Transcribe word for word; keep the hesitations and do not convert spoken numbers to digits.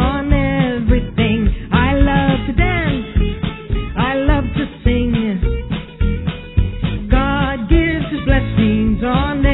on everything. I love to dance. I love to sing. God gives his blessings on